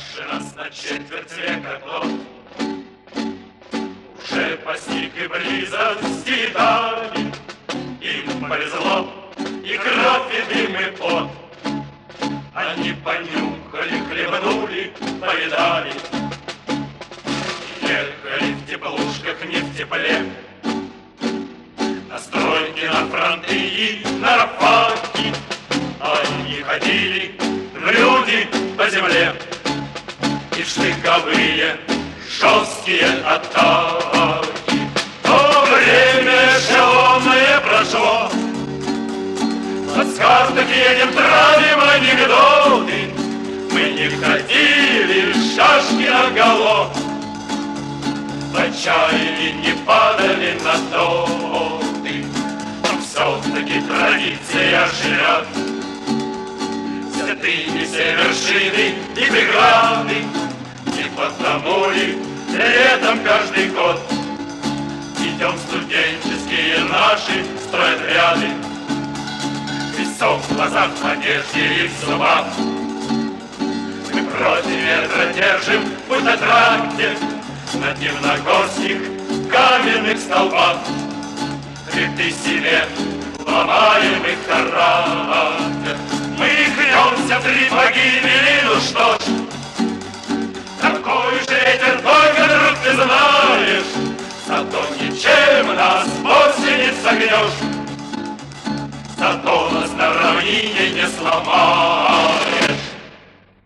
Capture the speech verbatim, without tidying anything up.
старше нас на четверть века тот уже постиг и близости дали. Им повезло и кровь, и дым, и пот. Они понюхали, хлебнули, повидали. Ехали в теплушках, не в тепле, на стройки, на фронты и на рапорти. Они ходили в люди по земле и в штыковые жесткие атаки. То время эшелонное прошло, от сказок едем, травим анекдоты. Мы не ходили шашки наголо, в отчаянии не падали на доты. Но все-таки традиция живет, святыми все вершины и преграды. И потому ли летом каждый год идем студенческие наши стройотряды? Песок в глазах, в одежде и в зубах. Мы против ветра держим путь на тракте, на дивногорских каменных столбах. Хребты себе ломаем их характер. Мы хнемся в три погибели, ну что ж, такой же ветер, только, друг, ты знаешь, зато ничем нас вовсе не согнешь, зато нас на равнине не сломаешь.